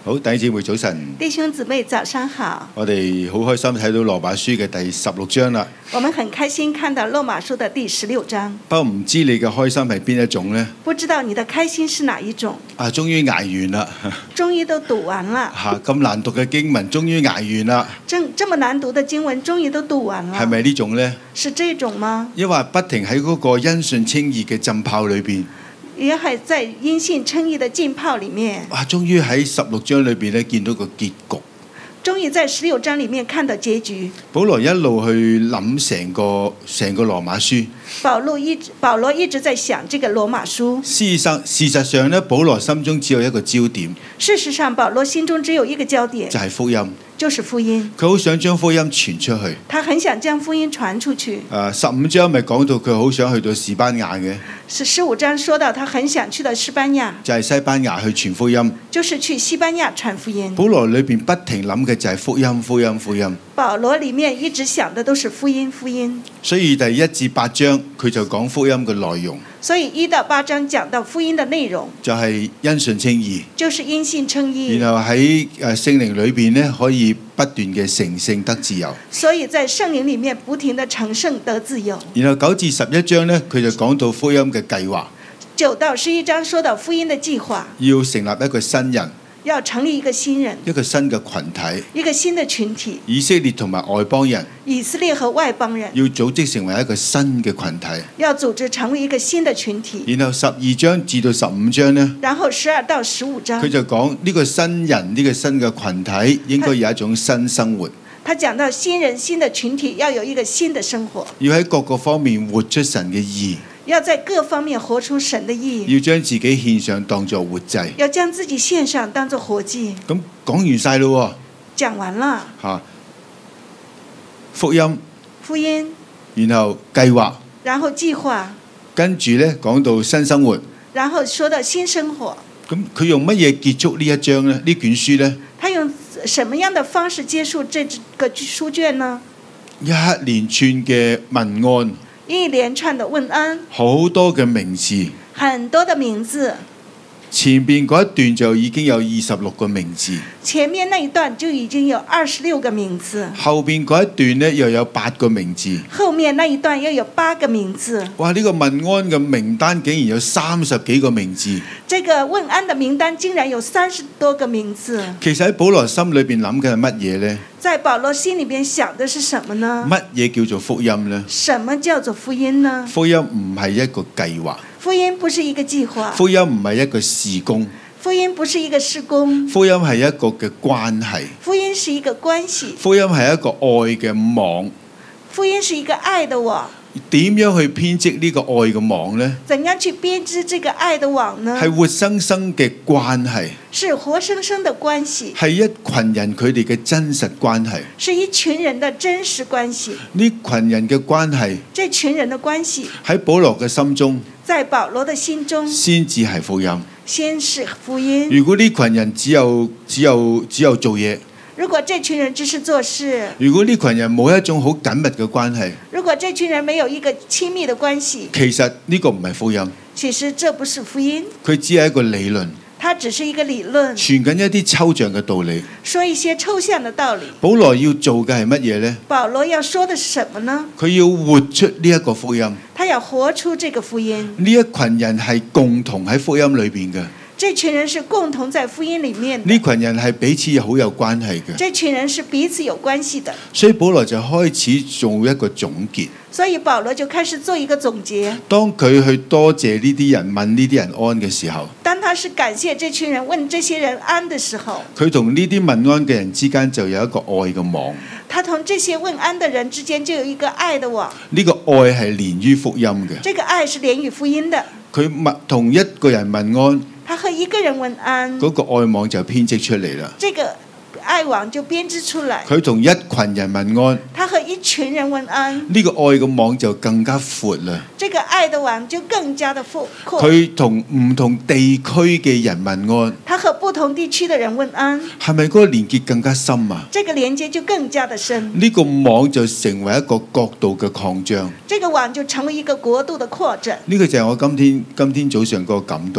好，弟兄姊妹早晨。 弟兄姊妹早上好， 我哋好開心睇到羅馬書嘅第16章啦。 我們很開心看到羅馬書的第16章。 不過唔知你嘅開心係邊一種呢？ 不知道你的開心是哪一種？ 終於捱完啦！ 終於都讀完了。 咁難讀嘅經文終於捱完啦。 這麼難讀的經文終於都讀完了。 係咪呢種呢？ 是這種嗎？ 因為不停喺嗰個因信稱義嘅浸泡裏邊。 也係在因信稱義的浸泡裡面。 終於喺16章裏邊咧見到個結局。 終於在16章裡面看到結局。 保羅一路去諗成個羅馬書。 保羅一直在想這個羅馬書。 事實上咧，保羅心中只有一個焦點。 事實上，保羅心中只有一個焦點， 就係福音。 就是福音。 佢好想將福音傳出去。 他很想將福音傳出去。 15章咪講到佢好想去到士班牙嘅。 15章說到他很想去到西班牙。 就係西班牙去傳福音。 就是去西班牙傳福音。 保羅裏邊不停諗嘅就係福音，福音，福音。 保羅裡面一直想的都是福音，福音。 所以第1至8章佢就講福音嘅內容。 所以1到8章講到福音的內容， 就係因信稱義。 就是因信稱義。 然後喺聖靈裏邊呢，可以不斷嘅成聖得自由。 所以在聖靈裡面不停的成聖得自由。 然後9至11章呢，佢就講到福音嘅計劃。 9到11章說到福音的計劃， 要成立一個新人。 要成立一個新人， 一個新嘅群體， 一個新的群體， 以色列同埋外邦人， 以色列和外邦人， 要組織成為一個新嘅群體， 要組織成為一個新的群體。 然後12章至到15章呢， 然後12到15章， 佢就講呢個新人，呢個新嘅群體應該有一種新生活。 他講到新人新的群體要有一個新的生活， 要喺各個方面活出神嘅義。 要在各方面活出神的義， 要將自己獻上當作活祭， 要將自己獻上當作活祭。 咁講完晒咯， 講完了。 福音， 福音， 然後計劃， 然後計劃， 跟住呢講到新生活， 然後說到新生活。 咁佢用乜嘢結束呢一章呢？呢卷書呢？ 他用什麼樣的方式結束這個書卷呢？ 一連串嘅問安。 一連串的問安， 好多嘅名字， 很多的名字。 前邊嗰一段就已經有26個名字， 前面那一段就已經有26個名字， 後邊嗰一段呢又有8個名字， 後面那一段又有8個名字。 哇！呢個問安嘅名單竟然有30幾個名字， 這個問安的名單竟然有30多個名字。 其實喺保羅心裏邊諗嘅係乜嘢呢？ 在保羅心裏邊想的是什麼呢？ 乜嘢叫做福音呢？ 什麼叫做福音呢？ 福音唔係一個計劃， 福音不是一個計劃， 福音唔係一個事工， 福音不是一個事工， 福音係一個嘅關係， 福音是一個關係， 福音係一個愛嘅網， 福音是一個愛的網。 點樣去編織呢個愛嘅網呢？ 怎樣去編織這個愛的網呢？ 係活生生嘅關係， 是活生生的關係， 係一群人佢哋嘅真實關係， 是一群人的真實關係。 呢群人嘅關係， 這群人的關係喺保羅嘅心中， 在保羅的心中先至係福音。 先是福音。 如果呢群人只有做嘢， 如果這群人只是做事， 如果呢群人冇一種好緊密嘅關係， 如果這群人沒有一個親密的關係， 其實呢個唔係福音。 其實這不是福音， 佢只係一個理論， 它只是一個理論， 傳緊一啲抽象嘅道理。 說一些抽象的道理。 保羅要做嘅係乜嘢呢？ 保羅要說的是什麼呢？ 佢要活出呢一個福音。 他要活出這個福音。 呢一群人係共同喺福音裏邊嘅。 這群人是共同在福音裡面的。 呢群人係彼此好有關係嘅。 這群人是彼此有關係的。 所以保羅就開始做一個總結。 所以保羅就開始做一個總結。 當佢去多謝呢啲人，問呢啲人安嘅時候， 當他是感謝這群人，問這些人安的時候， 佢同呢啲問安嘅人之間就有一個愛嘅網。 他同這些問安的人之間就有一個愛的網。 呢個愛係連於福音嘅。 這個愛是連於福音的。 佢同一個人問安， 他和一個人問安， 嗰個愛網就編織出嚟啦。 這個愛網就編織出來。 佢同一群人問安， 他和一群人問安， 呢個愛嘅網就更加闊啦。 這個愛的網就更加的闊。 佢同唔同地區嘅人問安， 他和不同地區的人問安， 係咪嗰個連結更加深啊？ 這個連接就更加的深。 呢個網就成為一個國度嘅擴張， 這個網就成為一個國度的擴展。 呢個就係我今天早上嗰個感動。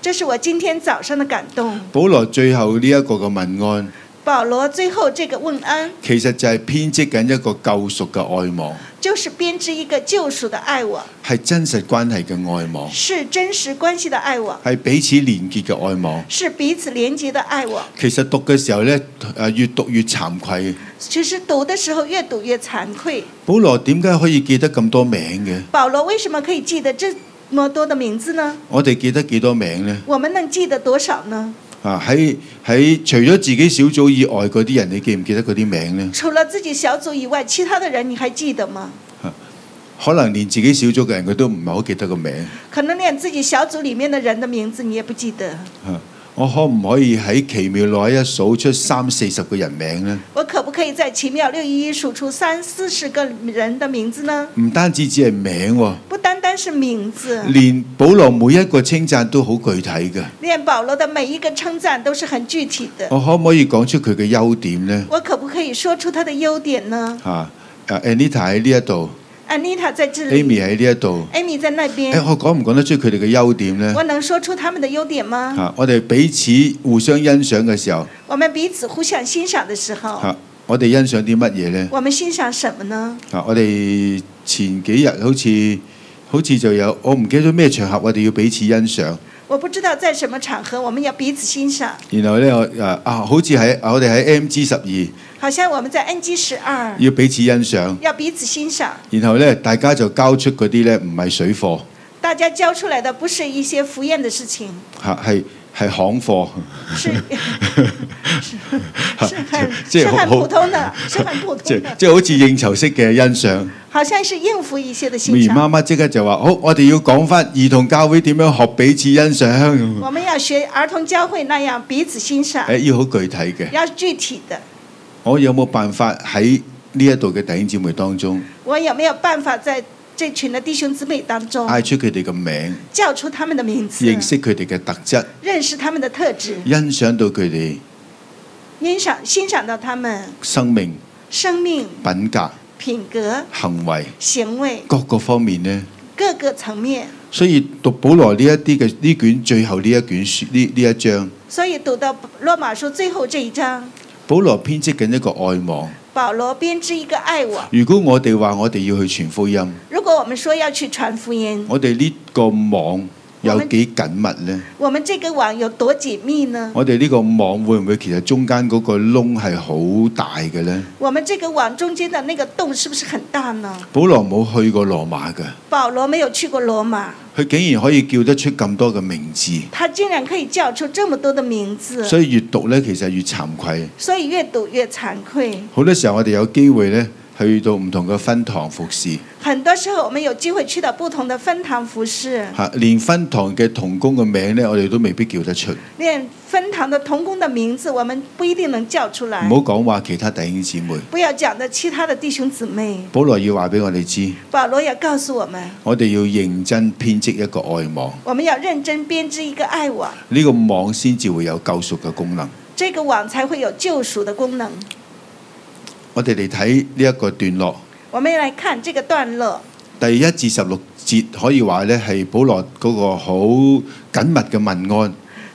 這是我今天早上的感動。 保羅最後呢一個嘅問安， 保羅最後這個問安， 其實就係編織緊一個救贖嘅愛網， 就是編織一個救贖的愛網， 係真實關係嘅愛網， 是真實關係的愛網， 係彼此連結嘅愛網， 是彼此連結的愛網。 其實讀嘅時候呢，越讀越慚愧。 其實讀的時候越讀越慚愧。 保羅點解可以記得咁多名嘅？ 保羅為什麼可以記得這麼多的名字呢？ 我哋記得幾多名呢？ 我們能記得多少呢？ 喺除咗自己小組以外嗰啲人，你記唔記得嗰啲名呢？ 除了自己小組以外，其他的人你還記得嗎？ 可能連自己小組嘅人佢都唔係好記得個名。 可能連自己小組裡面的人的名字你也不記得。 我可唔可以喺奇妙611數出30-40個人名呢？ 我可不可以在奇妙611數出30-40個人的名字呢？ 唔單止只係名喎， 不單單是名字， 連保羅每一個稱讚都好具體嘅。 連保羅的每一個稱讚都是很具體的。 我可唔可以講出佢嘅優點呢？ 我可不可以說出他的優點呢 ？Anita 喺呢一度。 Anita 在這裡 Amy 喺呢一度 ，Amy 在那邊。 我講唔講得出佢哋嘅優點呢？ 我能說出他們的優點嗎？ 我哋彼此互相欣賞嘅時候， 我們彼此互相欣賞的時候， 我哋欣賞啲乜嘢呢？ 我們欣賞什麼呢？ 我哋前幾日好似就有，我唔記得咗咩場合，我哋要彼此欣賞。 我不知道在什麼場合，我們要彼此欣賞。 然後呢，好似我哋喺 MG12。 好像我們在 NG12 要彼此欣賞， 要彼此欣賞。 然後呢，大家就交出嗰啲呢，唔係水貨， 大家交出來的不是一些敷衍的事情， 係行貨， 是很普通的，是很普通的， 即係好似應酬式嘅欣賞。 好像是應付一些的欣賞。 媽媽即刻就話：好，我哋要講返兒童教會點樣學彼此欣賞。 我們要學兒童教會那樣彼此欣賞。 要好具體嘅， 要具體的。 我有冇辦法喺呢一度嘅弟兄姊妹當中？ 我有沒有辦法在這群的弟兄姊妹當中嗌出佢哋嘅名， 叫出他們的名字， 認識佢哋嘅特質， 認識他們的特質， 欣賞到佢哋， 欣賞到他們生命、品格、 品格、行為各個方面呢？ 各個層面。 所以讀保羅呢一啲嘅呢卷最後呢一卷書呢一章， 所以讀到羅馬書最後這一章， 保羅編織緊一個愛網。 保羅編織一個愛網。 如果我哋話我哋要去傳福音， 如果我們說要去傳福音， 我哋呢個網有幾緊密呢？ 我們這個網有多緊密呢？ 我哋呢個網會唔會其實中間嗰個窿係好大嘅呢？ 我們這個網中間的那個洞是不是很大呢？ 保羅冇去過羅馬嘅。 保羅沒有去過羅馬。 佢竟然可以叫得出咁多嘅名字。 他竟然可以叫出這麼多的名字。 所以越讀呢，其實越慚愧。 所以越讀越慚愧。 好多時候我哋有機會呢，去到唔同嘅分堂服侍。 很多時候我們有機會去到不同的分堂服侍。 連分堂嘅同工嘅名呢，我哋都未必叫得出。 連分堂的同工的名字，我們不一定能叫出來。 唔好講話其他弟兄姊妹。 不要講的其他的弟兄姊妹。 保羅要話俾我哋知。 保羅要告訴我們， 我哋要認真編織一個愛網。 我們要認真編織一個愛網。 呢個網先至會有救贖嘅功能。 這個網才會有救贖的功能。 我哋嚟睇呢一個段落。 我們來看這個段落。 第1至16節可以話呢係保羅嗰個好緊密嘅問安。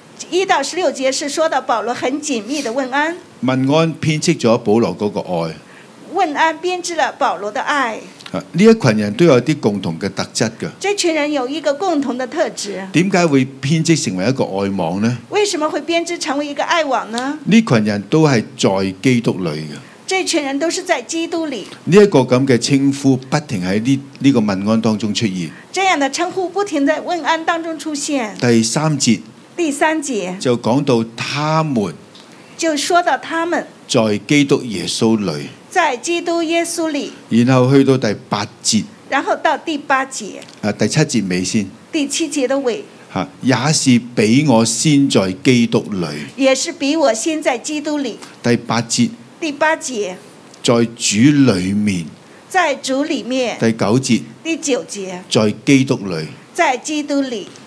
1到16節是說到保羅很緊密的問安。 問安編織咗保羅嗰個愛。 問安編織了保羅的愛。 呢一群人都有啲共同嘅特質嘅。 這群人有一個共同的特質。 點解會編織成為一個愛網呢？ 為什麼會編織成為一個愛網呢？ 呢群人都係在基督裏嘅。 這群人都是在基督裏。 呢一個咁嘅稱呼不停喺呢個問安當中出現。 這樣的稱呼不停在問安當中出現。 第3節就講到他們， 就說到他們在基督耶穌裏， 在基督耶穌裏。 然後去到第8節， 然後到第8節。 第7節尾先。 第7節的尾。 也是比我先在基督裏。 也是比我先在基督裏。 第8節。 第8節， 在主裏面， 在主裏面。 第9節， 第9節， 在基督裏， 在基督裏。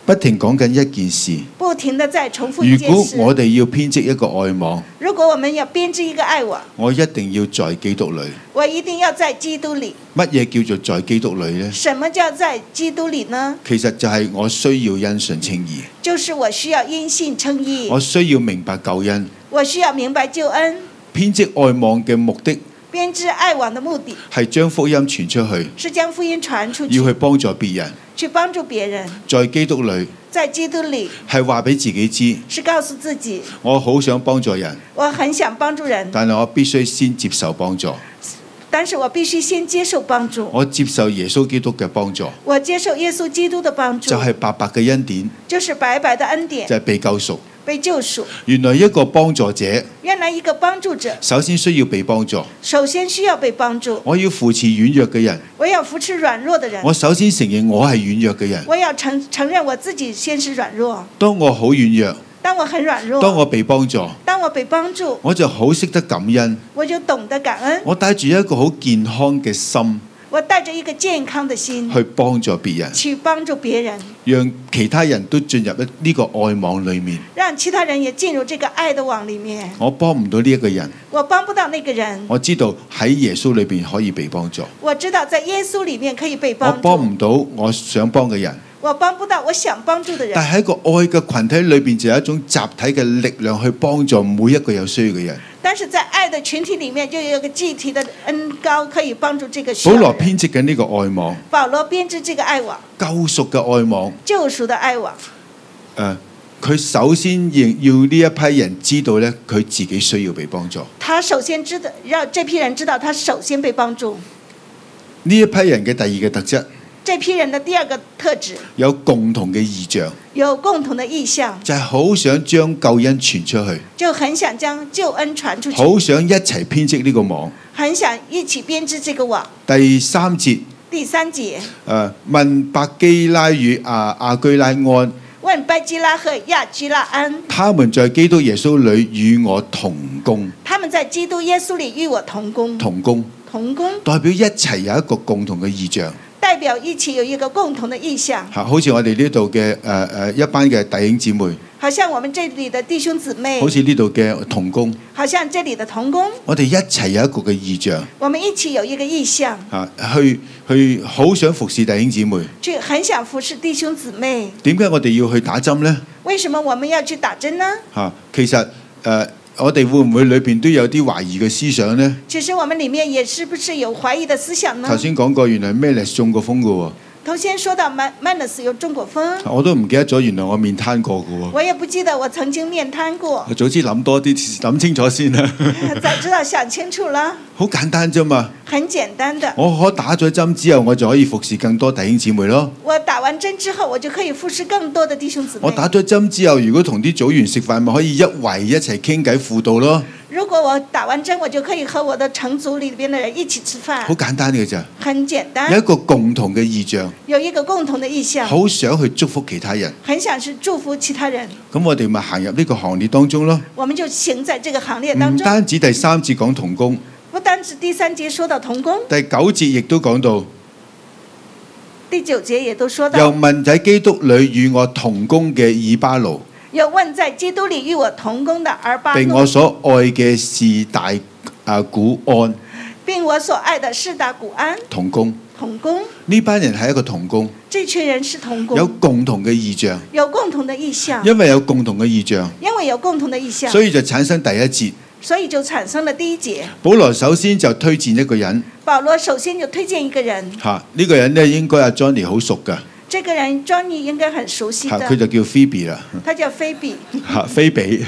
不停講緊一件事。 不停地在重複一如果件事。 我哋要編織一個愛網， 如果我們要編織一個愛網， 我一定要在基督裏。 我一定要在基督裏。 乜嘢叫做在基督裏呢？ 什麼叫在基督裏呢？ 其實就係我需要因信稱義， 就是我需要因信稱義， 我需要明白救恩。 我需要明白救恩。 編織愛網嘅目的編織愛網的目的係將福音傳出去， 是將福音傳出去， 要去幫助別人。 去幫助別人。 在基督裏在基督裏係話俾自己知， 是告訴自己， 我好想幫助人， 我很想幫助人， 但係我必須先接受幫助。 但是我必須先接受幫助。 我接受耶穌基督嘅幫助， 我接受耶穌基督的幫助， 就係白白嘅恩典， 就是白白的恩典， 就係被救贖。 被救贖。 原來一個幫助者， 原來一個幫助者首先需要被幫助。 首先需要被幫助。 我要扶持軟弱嘅人， 我要扶持軟弱的人。 我首先承認我係軟弱嘅人。 我要承認我自己先是軟弱。 當我好軟弱， 當我很軟弱， 當我被幫助， 當我被幫助， 我就好識得感恩。 我就懂得感恩。 我帶住一個好健康嘅心我帶着一個健康的心去幫助別人， 去幫助別人， 讓其他人都進入呢個愛網裏面。 讓其他人也進入這個愛的網裡面。 我幫唔到呢一個人， 我幫不到那個人， 我知道喺耶穌裏邊可以被幫助。 我知道在耶穌裡面可以被我幫助。 幫唔到我想幫嘅人， 我幫不到我想幫助的人。 但係喺個愛嘅群體裏邊就有一種集體嘅力量去幫助每一個有需要嘅人。 但是在愛的群體裡面，就有一個集體的恩膏可以幫助這個需保要的人。 羅編織緊呢個愛網， 保羅編織這個愛網， 救贖嘅愛網。 救贖的愛網。 佢首先要呢一批人知道咧，佢自己需要被幫助。 他首先知道，讓這批人知道他首先被幫助。 呢一批人嘅第二個特質， 這批人的第二個特質有共同嘅意象， 有共同的意向， 就係好想將救恩傳出去， 就很想將救恩傳出去， 好想一齊編織呢個網。 很想一起編織這個網。 第三節， 第三節， 問百基拉與亞居拉安， 問百基拉和亞居拉安， 他們在基督耶穌裏與我同工。 他們在基督耶穌裏與我同工。 同工同工代表一齊有一個共同嘅意象， 代表一起有一個共同的意向。 好似我哋呢度嘅一班嘅弟兄姊妹， 好像我們這裡的弟兄姊妹， 好似呢度嘅同工， 好像這裡的同工， 我哋一齊有一個嘅意象， 我們一起有一個意向， 去好想服侍弟兄姊妹。 去很想服侍弟兄姊妹。 點解我哋要去打針呢？ 為什麼我們要去打針呢？ 其實我哋會唔會裏邊都有啲懷疑嘅思想呢？ 其實我們裡面也是不是有懷疑的思想呢？ 頭先講過，原來 Melis 中過風嘅喎。 頭先說到 Manus 有中過風， 我都唔記得咗，原來我面癱過嘅喎。 我也不記得我曾經面癱過。 我早知諗多啲，諗清楚先啦。 早知道想清楚了。 好簡單啫嘛。 很簡單的。 我可打咗針之後，我就可以服侍更多弟兄姊妹咯。 我打完針之後，我就可以服侍更多的弟兄姊妹。 我打咗針之後，如果同啲組員食飯，咪可以一圍一齊傾偈輔導咯。 如果我打完針，我就可以和我的成組裏邊的人一起吃飯。 好簡單嘅咋。 很簡單。 有一個共同嘅意象。 有一個共同的意向。 好想去祝福其他人。 很想去祝福其他人。 咁我哋咪行入呢個行列當中咯。 我們就行在這個行列當中。 唔單止第三節講同工。 不單止第三節說到同工。 第九節亦都講到。 第九節也都說到。 又問在基督裏與我同工嘅以巴奴。 又問在基督裏與我同工的而巴奴， 並我所愛嘅是大古安， 並我所愛的是大古安同工。 同工呢班人係一個同工， 這群人是同工， 有共同嘅意象， 有共同的意向， 因為有共同嘅意象， 因為有共同的意向， 所以就產生第一節， 所以就產生了第一節。 保羅首先就推薦一個人， 保羅首先就推薦一個人， 呢個人呢應該阿 Johnny 好熟噶。 這個人 Johnny 應該很熟悉的， 佢就叫 Phoebe 啦。 他叫菲比。 菲比。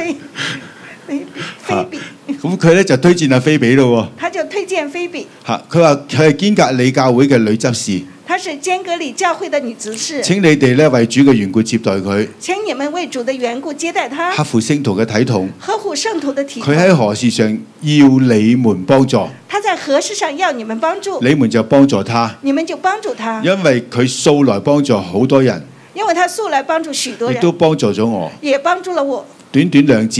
菲比。 咁佢咧就推薦阿菲比咯。 他就推薦菲比。 佢話佢係堅格里教會嘅女執事。 她是堅格里教會的女執事。 請你哋咧為主嘅緣故接待佢。 請你們為主的緣故接待他。 合乎聖徒嘅體統。 合乎聖徒的體統。 佢喺何事上要你們幫助？ 他在何事上要你們幫助？ 你們就幫助他。 你們就幫助他。 因為佢素來幫助好多人。 因為他素來幫助許多人。 亦都幫助咗我。 也幫助了我。 短短兩節。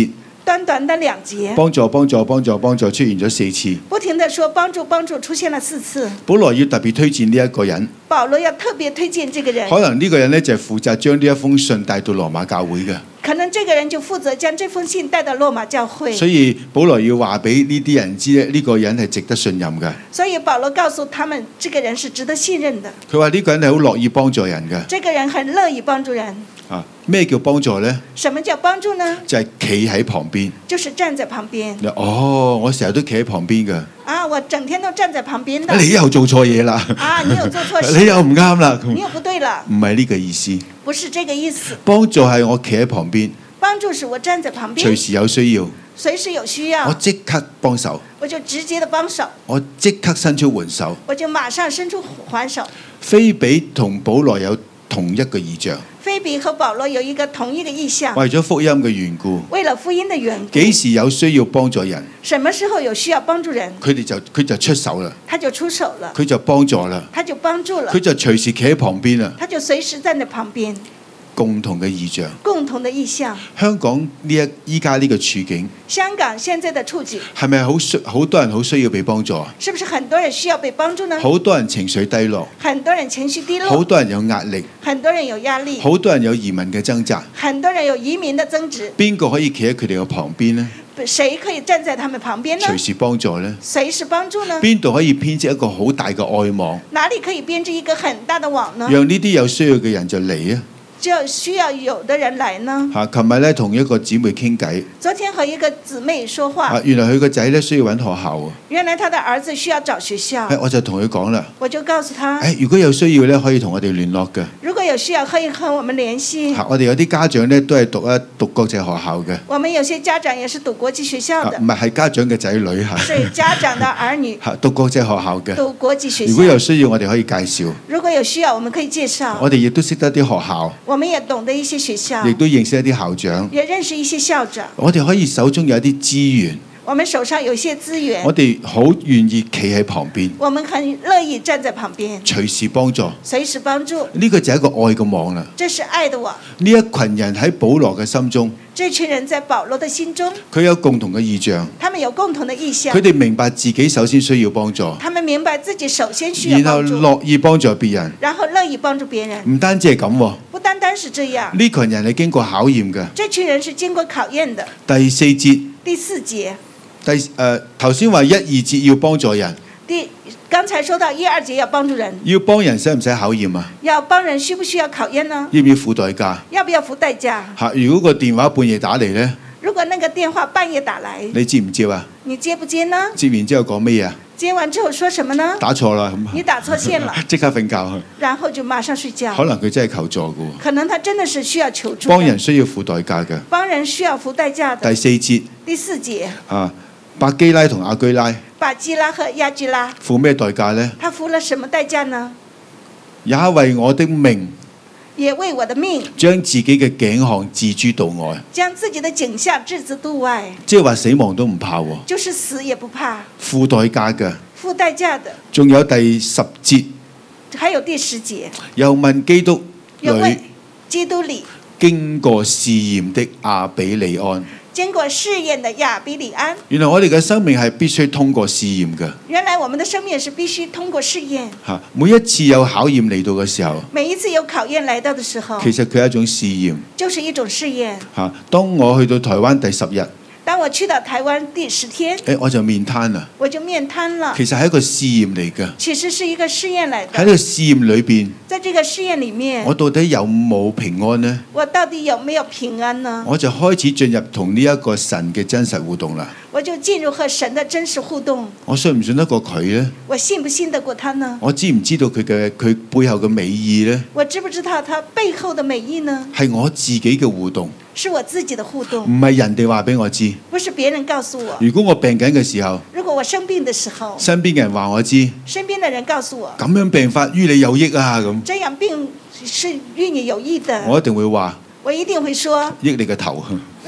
短短的2節， 幫助幫助幫助幫助出現咗4次。 不停地說幫助幫助出現了4次。 保羅要特別推薦呢一個人， 保羅要特別推薦這個人， 可能呢個人呢，就係負責將呢一封信帶到羅馬教會嘅。 可能這個人就負責將這封信帶到羅馬教會。 所以保羅要話俾呢啲人知咧，呢個人係值得信任嘅。 所以保羅告訴他們，這個人是值得信任的。 佢話呢個人係好樂意幫助人嘅。 這個人很樂意幫助人。 啊，咩叫幫助呢？ 什麼叫幫助呢？ 就係企喺旁邊。 就是站在旁邊。 哦，我成日都企喺旁邊嘅。 啊，我整天都站在旁邊的。 你又做錯嘢啦！ 啊，你又做錯事。 你又唔啱啦！ 你又不對了。 唔係呢個意思。 不是這個意思。 幫助係我企喺旁邊。 幫助是我站在旁邊。 隨時有需要。 隨時有需要。 我即刻幫手。 我就直接的幫手。 我即刻伸出援手。 我就馬上伸出援手。 菲比同保羅有同一個異象。 菲比和保羅有一個同一個意象。 為咗福音嘅緣故。 為了福音的緣故。 幾時有需要幫助人？ 什麼時候有需要幫助人？ 佢就出手啦。 他就出手了。 佢就幫助啦。 他就幫助了。 佢就隨時企喺旁邊啦。 他就隨時站在旁邊。 共同嘅異象。 共同的意象。 香港依家呢個處境。 香港現在的處境。 係咪好多人好需要被幫助啊？ 是不是很多人需要被幫助呢？ 好多人情緒低落。 很多人情緒低落。 好多人有壓力。 很多人有壓力。 好多人有移民嘅掙扎。 很多人有移民的爭執。 邊個可以企喺佢哋嘅旁邊呢？ 誰可以站在他們旁邊呢？ 隨時幫助呢？ 隨時幫助呢？ 邊度可以編織一個好大嘅愛網？ 哪裡可以編織一個很大的網呢？ 讓呢啲有需要嘅人就嚟啊！ 就需要有的人來呢。 琴日咧同一個姊妹傾偈。 昨天和一個姊妹說話。 原來佢個仔咧需要揾學校。 原來他的兒子需要找學校。 我就同佢講啦。 我就告訴他。 如果有需要咧，可以同我哋聯絡嘅。 如果有需要，可以和我們聯繫。 我哋有啲家長咧都係讀國際學校嘅。 我們有些家長也是讀國際學校的。 唔係家長嘅仔女嚇。 是家長的兒女。 讀國際學校嘅。 讀國際學校。 如果有需要，我哋可以介紹。 如果有需要，我們可以介紹。 我哋亦都識得啲學校。 我們也懂得一些學校。 亦都認識一啲校長。 也認識一些校長。 我哋可以手中有一啲資源。 我們手上有些資源。 我哋好願意企喺旁邊。 我們很樂意站在旁邊。 隨時幫助。 隨時幫助。 呢個就係一個愛嘅網啦。 這是愛的網。 呢一群人喺保羅嘅心中。 這群人在保羅的心中。 佢有共同嘅意象。 他們有共同的意象。 佢哋明白自己首先需要幫助。 他們明白自己首先需要幫助。 然後樂意幫助別人。 然後樂意幫助別人。 唔單止係咁。 不單單是這樣。 呢群人係經過考驗嘅。 這群人是經過考驗的。 第4節。 第4節。 頭先話1、2節要幫助人。 剛才說到1、2節要幫助人。 要幫人使唔使考驗啊？ 要幫人需不需要考驗呢？ 要唔要付代價？ 要不要付代價？ 如果個電話半夜打嚟呢？ 如果那個電話半夜打來， 你接唔接啊？ 你接不接呢？ 接完之後講咩啊？ 接完之後說什麼呢？ 打錯啦， 你打錯線了， 即刻瞓覺。 然後就馬上睡覺。 可能佢真係求助嘅。 可能他真的是需要求助。 幫人需要付代價嘅。 幫人需要付代價的。 第4節。 第4節。 百基拉同亞居拉。 百基拉和亞居拉。 付咩代價呢？ 他付了什麼代價呢？ 也為我的命。 也為我的命。 將自己嘅頸項置諸度外。 將自己的頸項置之度外。 即係話死亡都唔怕喎。 就是死也不怕。 付代價嘅。 付代價的。仲有第10節。 還有第10節。 又問基督又問基督裏經過試驗的亞比里安。 經過試驗的亞比里安。 原來我哋嘅生命係必須通過試驗嘅。 原來我們的生命是必須通過試驗。 每一次有考驗嚟到嘅時候。 每一次有考驗來到的時候。 其實佢係一種試驗。 就是一種試驗。 當我去到台灣第10日。 當我去到台灣第10天， 我就面癱啦。 我就面癱了。 其實係一個試驗嚟嘅。 其實是一個試驗嚟嘅。 喺呢個試驗裏邊， 在這個試驗裡面， 我到底有冇平安呢？ 我到底有沒有平安呢？ 我就開始進入同呢一個神嘅真實互動啦。 我就進入和神的真實互動。 我信唔信得過佢呢？ 我信不信得過他呢？ 我知唔知道佢背後嘅美意呢？ 我知不知道他背後的美意呢？ 係我自己嘅互動。 是我自己的互動。 唔係人哋話俾我知。 不是別人告訴我。 如果我病緊嘅時候， 如果我生病的時候， 身邊嘅人話我知。 身邊的人告訴我。 咁樣病法於你有益啊咁。 這樣病是於你有益的。 我一定會話。 我一定會說。 益你個頭。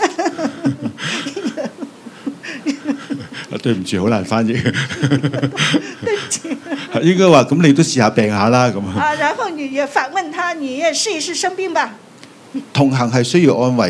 對唔住，好難翻譯。 對不起。 應該話咁，你都試下病下啦咁。 然後你也反問他，你也試一試生病吧。 同行係需要安慰嘅。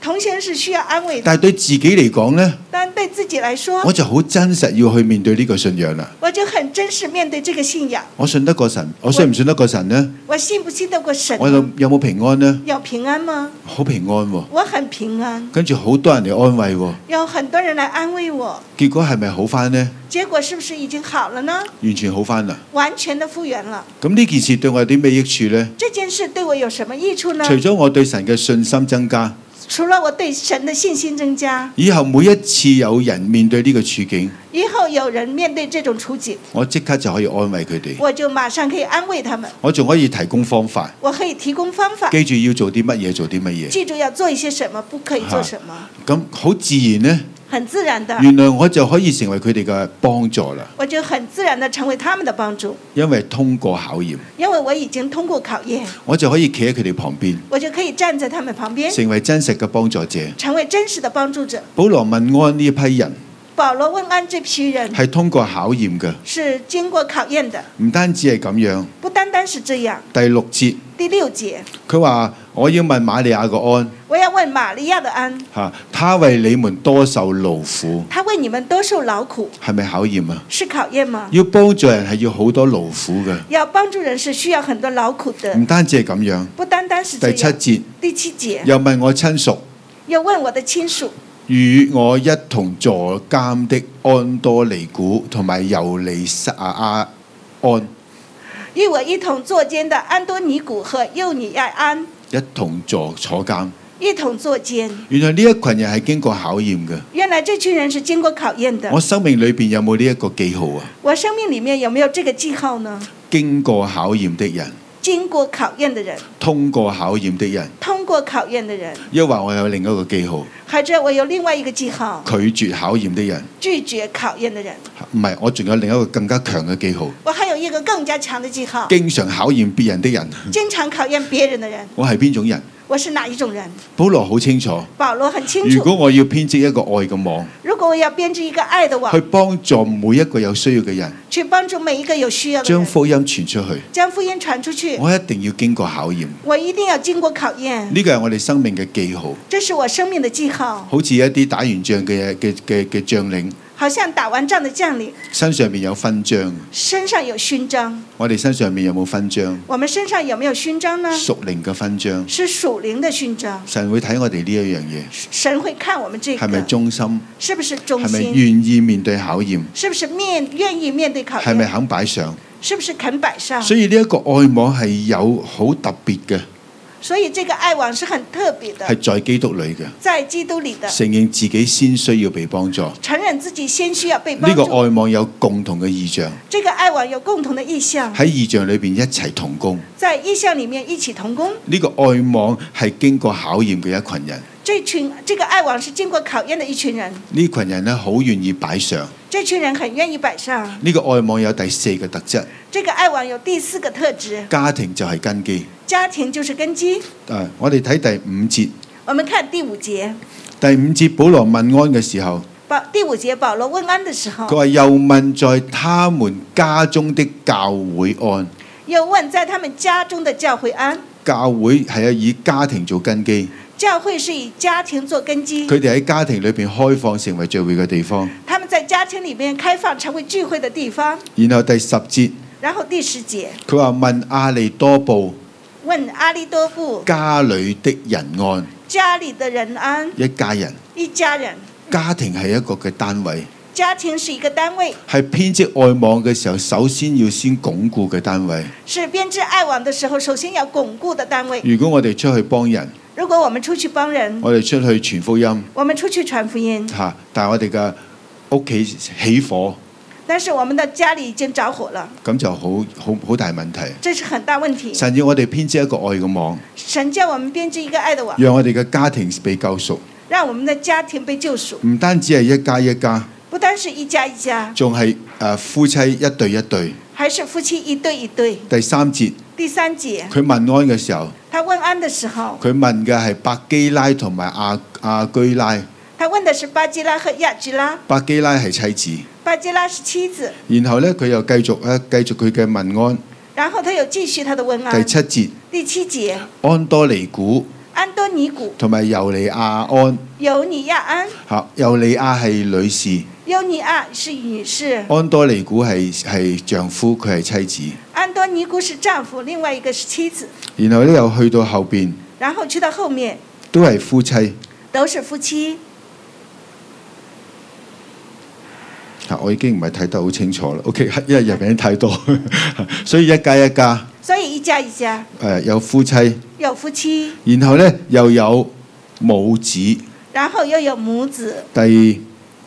同行是需要安慰的， 但係對自己嚟講呢， 但對自己來說， 我就好真實要去面對呢個信仰啦。 我就很真實面對這個信仰。 我信得過神，我信唔信得過神呢？ 我信不信得過神呢？ 我有冇平安呢？ 有平安嗎？ 好平安喎。 我很平安， 跟住好多人嚟安慰喎， 有很多人來安慰我， 結果係咪好翻呢？ 結果是不是已經好了呢？ 完全好翻啦。 完全的復原了。 咁呢件事對我有啲咩益處呢？ 這件事對我有什麼益處呢？ 除咗我對神嘅信心增加， 除了我對神的信心增加， 以後每一次有人面對呢個處境， 以後有人面對這種處境， 我即刻就可以安慰佢哋， 我就馬上可以安慰他們， 我仲可以提供方法， 我可以提供方法， 記住要做啲乜嘢，做啲乜嘢。 記住要做一些什麼，不可以做什麼。 咁好自然呢， 很自然的， 原來我就可以成為佢哋嘅幫助啦。 我就很自然的成為他們的幫助， 因為通過考驗， 因為我已經通過考驗， 我就可以企喺佢哋旁邊， 我就可以站在他們旁邊， 成為真實嘅幫助者。 成為真實的幫助者。 保羅問安呢一批人保羅問安這批人係通過考驗嘅， 是經過考驗的， 唔單止係咁樣。 不單單是這樣。 第6節， 第6節， 佢話我要問瑪利亞個安我要問瑪利亞的安， 嚇，他為你們多受勞苦， 他為你們多受勞苦， 係咪考驗啊？ 是考驗嗎？ 要幫助人係要好多勞苦嘅， 要幫助人是需要很多勞苦的， 唔單止係咁樣。 不單單是這第7 樣。 節第7節， 又問我親屬， 又問我的親屬， 與我一同坐監的安多尼古同埋尤利撒亞安， 與我一同坐監的安多尼古和幼尼亞安一同坐監。 一同坐監。 原來呢一群人係經過考驗嘅。 原來這群人是經過考驗的。 我生命裏邊有冇呢一個記號啊？ 我生命裡面有沒有這個記號呢？ 經過考驗的人， 經過考驗的人， 通過考驗的人， 通過考驗的人， 抑或我有另一個記號， 或者我有另外一個記號， 拒絕考驗的人。 拒絕考驗的人。 唔係，我仲有另一個更加強嘅記號， 我還有一個更加強的記號， 經常考驗別人的人。 經常考驗別人的人。 我係邊種人？ 我是哪一種人？ 保羅好清楚。 保羅很清楚。 如果我要編織一個愛嘅網， 如果我要編織一個愛的網， 去幫助每一個有需要嘅人， 去幫助每一個有需要的人， 將福音傳出去， 將福音傳出去， 我一定要經過考驗。 我一定要經過考驗。 呢個係我哋生命嘅記號。 這是我生命的記號。 好似一啲打完仗嘅將領， 好像打完仗的將領， 身上面有勳章。 身上有勳章。 我哋身上面有冇勳章？ 我們身上有沒有勳章呢？ 屬靈嘅勳章。 是屬靈的勳章。 神會睇我哋呢一樣嘢。 神會看我們這個。 係咪忠心？ 是不是忠心？ 係咪願意面對考驗？ 是不是願意面對考驗？ 係咪肯擺上？ 是不是肯擺上？ 所以呢一個愛網係有好特別嘅。 所以這個愛網是很特別的， 係在基督裏嘅， 在基督裏的， 承認自己先需要被幫助， 承認自己先需要被幫助。 呢個愛網有共同嘅意象， 這個愛網有共同的意象， 喺意象裏邊一齊同工， 在意象裡面一起同工。 呢個愛網係經過考驗嘅一群人， 這個愛網是經過考驗的一群人， 呢群人呢好願意擺上， 這群人很願意擺上。 呢個愛網有第4個特質， 這個愛網有第4個特質， 家庭就係根基。 家庭就是根基。 我哋睇第5節。 我們看第5節。 第5節保羅問安嘅時候， 第5節保羅問安的時候， 佢話又問在他們家中的教會安。 又問在他們家中的教會安。 教會係以家庭做根基。 教會是以家庭做根基。 佢哋喺家庭裏邊開放成為聚會嘅地方。 他們在家庭裡面開放成為聚會的地方。 然後第10節。 然後第10節。 佢話問阿利多布。 問阿利多布家裏的人安。 家裏的人安。 一家人。 一家人。 家庭係一個嘅單位。 家庭是一個單位。 係編織愛網嘅時候，首先要先鞏固嘅單位。 是編織愛網的時候，首先要鞏固的單位。 如果我哋出去幫人， 如果我們出去幫人， 我哋出去傳福音， 我們出去傳福音， 但係我哋嘅屋企起火， 但是我們的家裏已經着火了， 咁就好大問題。 這是很大問題。 神要我哋編織一個愛嘅網， 神叫我們編織一個愛的網， 讓我哋嘅家庭被救贖， 讓我們的家庭被救贖。 唔單止係一家一家， 不單是一家一家， 仲係夫妻一對一對， 還是夫妻一對一對。 第3節， 第3節， 佢問安嘅時候， 他問安的時候， 佢問嘅係百基拉同埋亞居拉。 他問的是巴基拉和亞居拉。 百基拉係妻子， 巴基拉是妻子。 然後呢，佢又繼續佢嘅問安。 然後他又繼續他的問安。 第7節， 第7節， 安多尼古。 安多尼古、 同埋尤尼亞安。 尤尼亞安。 尤尼亞係女士， 尤尼亞是女士， 安多尼古係丈夫，佢係妻子。 安多尼古是丈夫，另外一個是妻子。 然後咧又去到後邊， 然後去到後面都係夫妻。 都是夫妻。 我已經唔係睇得好清楚啦。OK， 因為入面太多，所以一家一家。 所以一家一家。 有夫妻。 有夫妻。 然後咧又有母子。 然後又有母子。 第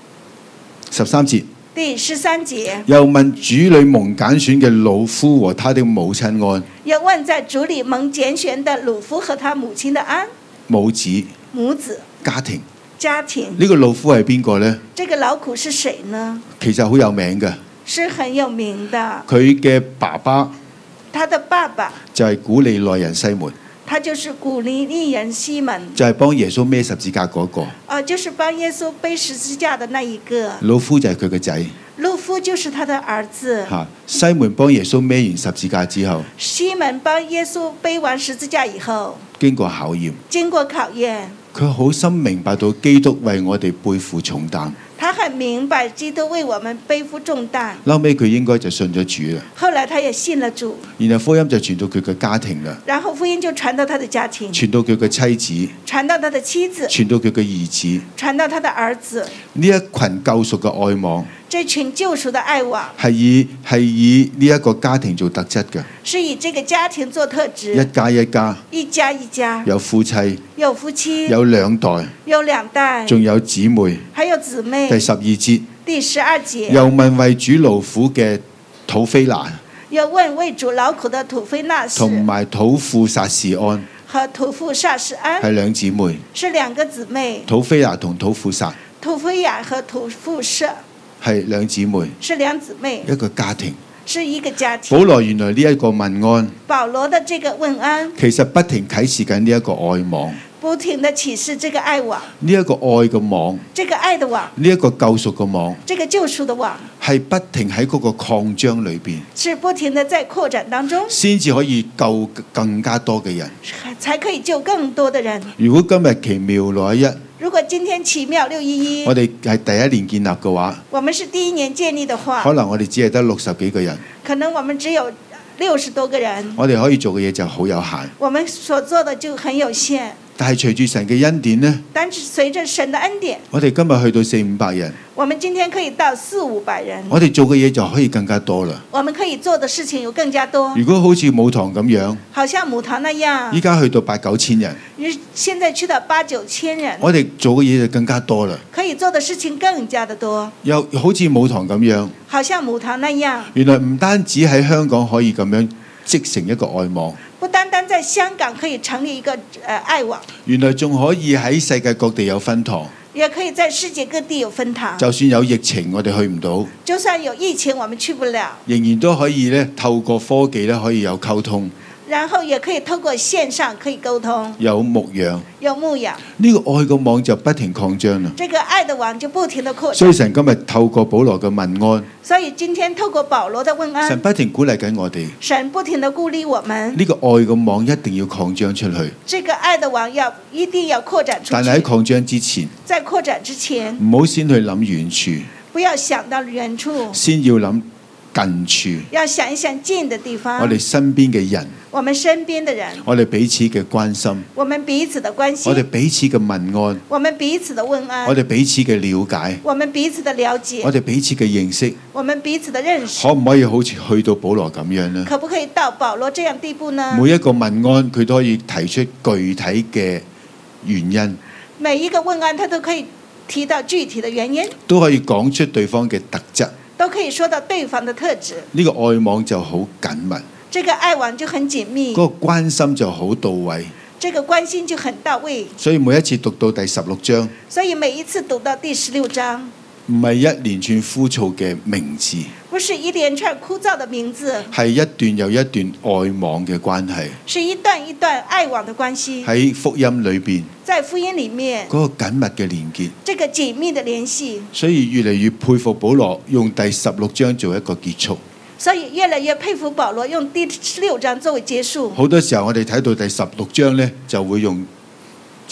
13節。 第13節。 又問主裏蒙揀選嘅魯夫和他的母親安。 又問在主裏蒙揀選的魯夫和他母親的安。 母子。 母子。 家庭。 家庭。 呢個魯夫係邊個呢？ 這個勞苦是誰呢？ 其實好有名嘅。 是很有名的。 佢嘅爸爸。 他的爸爸。 就係古利奈人西門。 他就是古利奈人西門。 就係幫耶穌孭十字架嗰個。 就是幫耶穌背十字架的那一個。 魯夫就係佢個仔。 魯夫就是他的兒子。 西門幫耶穌孭完十字架之後。 西門幫耶穌背完十字架以後。 經過考驗。 經過考驗。 佢好深明白到基督為我哋背負重擔。 他很明白基督為我們背負重擔。 後尾佢應該就信咗主啦。 後來他也信了主。 然後福音就傳到佢嘅家庭啦。 然後福音就傳到他的家庭。 傳到佢嘅妻子。 傳到他的妻子。 傳到佢嘅兒子。 傳到他的兒子。 呢一群救贖嘅愛網。 這群救贖的愛網。 係以呢一個家庭做特質嘅。 是以這個家庭做特質。 一家一家。 一家一家。 有夫妻。 有夫妻。 有兩代。 有兩代。 仲有姊妹。 還有姊妹。 第12節。 第12節。 又問為主勞苦嘅土非拿。 又問為主勞苦的土非拿士。 同埋土父撒士安。 和土父撒士安。 係兩姊妹。 是兩個姊妹。 土非拿同土父撒。 土非雅和土父撒。 係兩姊妹。 是兩姊妹。 一個家庭。 是一個家庭。 保羅原來呢一個問安。 保羅的這個問安。 其實不停啟示緊呢一個愛網。 不停地啟示這個愛網。 呢一個愛嘅網。 這個愛的網。 呢一個救贖嘅網。 這個救贖的網。 係不停喺嗰個擴張裏邊。 是不停地在擴展當中。 先至可以救更加多嘅人。 才可以救更多的人。 如果今日奇妙611。 如果今天奇妙611， 我哋係第一年建立嘅話， 我們是第一年建立的話， 可能我哋只係得60幾個人， 可能我們只有60多個人， 我哋可以做嘅嘢就好有限， 我們所做的就很有限。 但係隨住神嘅恩典呢， 但是隨着神的恩典， 我哋今日去到400-500人， 我們今天可以到400-500人， 我哋做嘅嘢就可以更加多啦。 我們可以做的事情有更加多。 如果好似母堂咁樣， 好像母堂那樣， 依家去到8-9千人， 現在去到8-9千人， 我哋做嘅嘢就更加多啦。 可以做的事情更加的多。 又好似母堂咁樣， 好像母堂那樣， 原來唔單止喺香港可以咁樣織成一個愛網， 不單單在香港可以成立一個愛網， 原來仲可以喺世界各地有分堂， 也可以在世界各地有分堂。 就算有疫情，我哋去唔到， 就算有疫情，我們去不了， 仍然都可以咧透過科技咧可以有溝通， 然後也可以透過線上可以溝通， 有牧養， 有牧養。 呢個愛嘅網就不停擴張啦。 這個愛的網就不停的擴張。 所以神今日透過保羅嘅問安， 所以今天透過保羅的問安， 神不停鼓勵緊我哋， 神不停的鼓勵我們， 呢個愛嘅網一定要擴張出去。 這個愛的網一定要擴展出去。 但係喺擴張之前， 在擴展之前， 唔好先去諗遠處， 不要想到遠處， 先要諗近處。 要想一想近的地方。 我哋身邊嘅人， 我們身邊的人， 我哋彼此嘅關心， 我們彼此的關心， 我哋彼此嘅問安， 我們彼此的問安， 我哋彼此嘅了解， 我們彼此的了解， 我哋彼此嘅認識， 我們彼此的認識。 可唔可以好似去到保羅咁樣呢？ 可不可以到保羅這樣地步呢？ 每一個問安佢都可以提出具體嘅原因， 每一個問安他都可以提到具體的原因， 都可以講出對方嘅特質， 都可以說到對方的特質。 呢個愛網就好緊密， 這個愛網就很緊密， 嗰個關心就好到位， 這個關心就很到位。 所以每一次讀到第16章， 所以每一次讀到第16章， 唔係一連串枯燥嘅名字， 不是一連串枯燥的名字， 係一段又一段愛網嘅關係， 是一段一段愛網的關係。 喺福音裏邊， 在福音裡面， 嗰個緊密嘅連結， 這個緊密的聯繫， 所以越嚟越佩服保羅用第16章做一個結束。 所以越來越佩服保羅用第16章作為結束。 好多時候我哋睇到第16章呢，就會用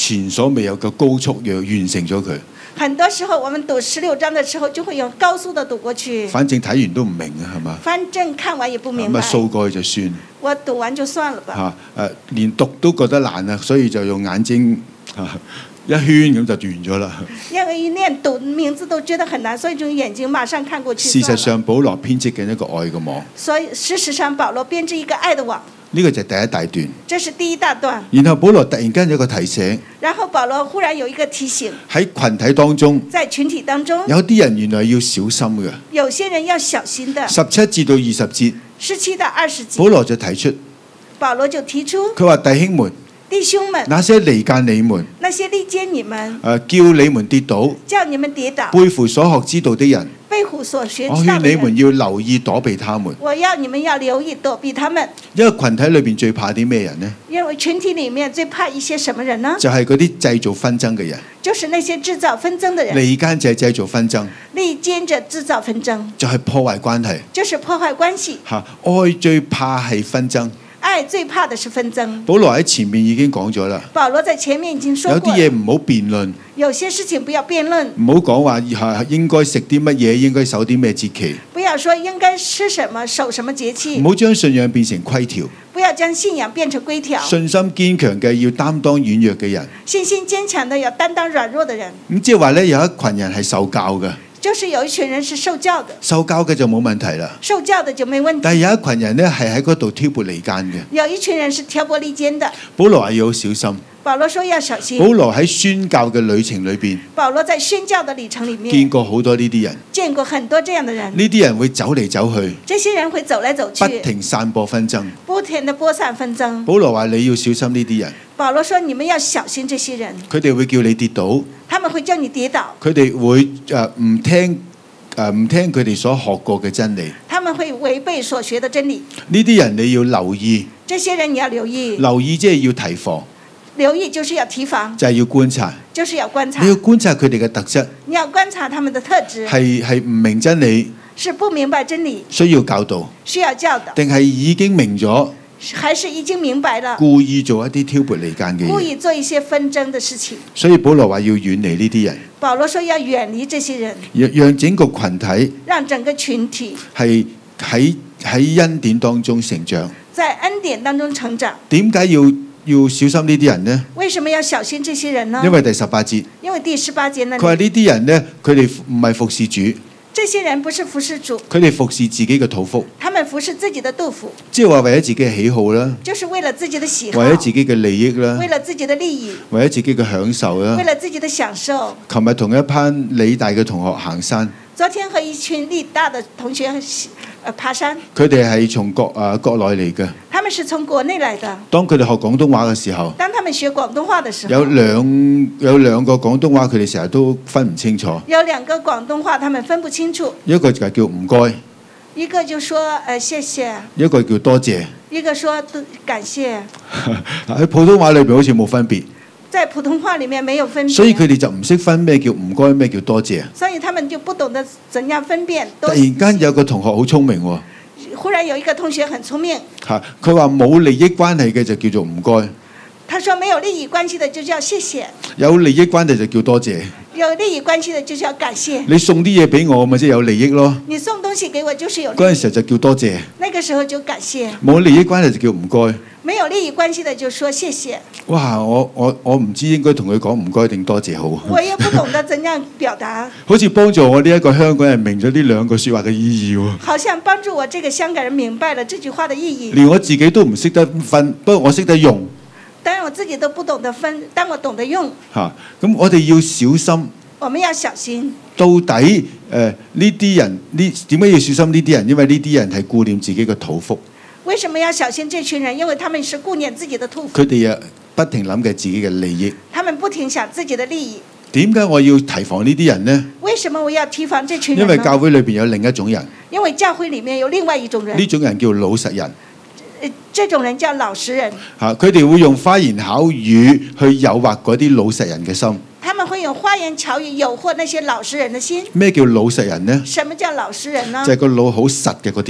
前所未有嘅高速要完成咗佢。 很多時候我們讀16章的時候，就會用高速的讀過去。 反正睇完都唔明啊，係嘛？ 反正看完也不明咁白。 啊掃過去就算。 我讀完就算了吧。 連讀都覺得難啊，所以就用眼睛一圈咁就完咗啦。 因為一念讀名字都覺得很難，所以就用眼睛馬上看過去。 事實上，保羅編織緊一個愛嘅網。 所以事實上，保羅編織一個愛的網。 呢個就係第一大段。 這是第一大段。 然後保羅突然間有一個提醒。 然後保羅忽然有一個提醒。 喺群體當中。 在群體當中。 有啲人原來要小心嘅。 有些人要小心的。 17至到20節。 17到20節。 保羅就提出。 保羅就提出。 佢話弟兄們。 弟兄們， 那些離間你們， 那些離間你們， 叫你們跌倒， 叫你們跌倒， 背負所學之道的人， 背負所學之道我勸你們要留意躲避他們。 我要你們要留意躲避他們。 因為群體裏邊最怕啲咩人呢？ 因為群體裏面最怕一些什麼人呢？ 就係嗰啲製造紛爭嘅人。 就是那些製造紛爭的人。 離間就係製造紛爭。 離間者製造紛爭。 就係破壞關係。 就是破壞關係。 愛最怕係紛爭。 愛最怕的是紛爭。 保羅喺前面已經講咗啦。 保羅在前面已經說過。 有啲嘢唔好辯論。 有些事情不要辯論。 唔好講話應該食啲乜嘢，應該守啲咩節期。 不要說應該吃什麼，守什麼節氣。 唔好將信仰變成規條。 不要將信仰變成規條。 信心堅強嘅要擔當軟弱嘅人。 信心堅強的要擔當軟弱的人。 咁即係話咧，有一群人係受教嘅。 就是有一群人是受教的， 受教嘅就冇問題啦。 受教的就沒問題。 但係有一群人呢，係喺嗰度挑撥離間嘅。 有一群人是挑撥離間的。 保羅係要好小心。 保羅說要小心。 保羅喺宣教嘅旅程裏邊， 保羅在宣教的旅程裏面見過好多呢啲人， 見過很多這樣的人。 呢啲人會走嚟走去， 這些人會走來走去， 不停散播紛爭， 不停的播散紛爭。 保羅話你要小心呢啲人。 保羅說你們要小心這些人， 佢哋會叫你跌倒， 他們會叫你跌倒， 佢哋會唔聽佢哋所學過嘅真理， 他們會違背所學的真理。 呢啲人你要留意， 這些人你要留意， 留意即係要提防， 留意就是要提防， 就係要觀察， 就是要觀察， 你要觀察佢哋嘅特質， 你要觀察他們的特質， 係唔明真理， 是不明白真理， 需要教導， 需要教導， 定係已經明咗， 還是已經明白了， 故意做一啲挑撥離間嘅嘢， 故意做一些紛爭的事情。 所以保羅話要遠離呢啲人。 保羅說要遠離這些人， 讓整個群體讓整個群體係喺恩典當中成長。 在恩典當中成長。 點解要小心呢啲人呢？ 為什麼要小心這些人呢？ 因為第18節， 因為第18節呢， 佢話呢啲人呢，佢哋唔係服侍主。 這些人不是服侍主， 佢哋服侍自己嘅肚腹， 他們服侍自己的肚腹， 即係話為咗自己嘅喜好啦， 就是為了自己的喜好， 為咗自己嘅利益啦， 為了自己的利益， 為咗自己嘅享受啦， 為了自己的享受。 琴日同一班理大嘅同學行山， 昨天和一群理大的同學爬山， 佢哋係從國內嚟嘅。 他們是從國內來的。 當佢哋學廣東話嘅時候， 當他們學廣東話的時候， 有兩個廣東話佢哋成日都分唔清楚。 有兩個廣東話他們分不清楚， 一個就係叫唔該， 一個就說謝謝， 一個叫多謝， 一個說感謝。 喺普通話裏邊好似冇分別， 在普通話裡面沒有分別， 所以佢哋就唔識分咩叫唔該，咩叫多謝。 所以他們就不懂得怎樣分辨。 突然間有個同學好聰明喎， 忽然有一個同學很聰明， 佢話冇利益關係嘅就叫做唔該， 他說沒有利益關係的就叫謝謝， 有利益關係就叫多謝。 有利益關係的就叫感謝。 你送啲嘢俾我咪即係有利益咯， 你送東西給我就是有利益， 嗰陣時候就叫多謝。 那個時候就感謝。 冇利益關係就叫唔該。 沒有利益關係的就說謝謝。 哇！我唔知應該同佢講唔該定多謝好。 我也不懂得怎樣表達。 好似幫助我呢一個香港人明咗呢兩個説話嘅意義喎。 好像幫助我這個香港人明白了這句話的意義。 連我自己都唔識得分，不過我識得用。 當然我自己都不懂得分，但我懂得用。 咁我哋要小心。 我們要小心。 到底呢啲人點解要小心呢啲人？因為呢啲人係顧念自己嘅肚腹。 為什麼要小心這群人？因為他們是顧念自己的肚腹。 佢哋不停諗嘅自己嘅利益。 他們不停想自己的利益。 點解我要提防呢啲人呢？ 為什麼我要提防這群人呢？ 因為教會裏邊有另一種人。 因為教會裡面有另外一種人。 呢種人叫老實人。 這種人叫老實人。 佢哋會用花言巧語去誘惑嗰啲老實人嘅心。 他們會用花言巧語誘惑那些老實人的心。 咩叫老實人呢？ 什麼叫老實人呢？ 就係個腦好實嘅嗰啲人。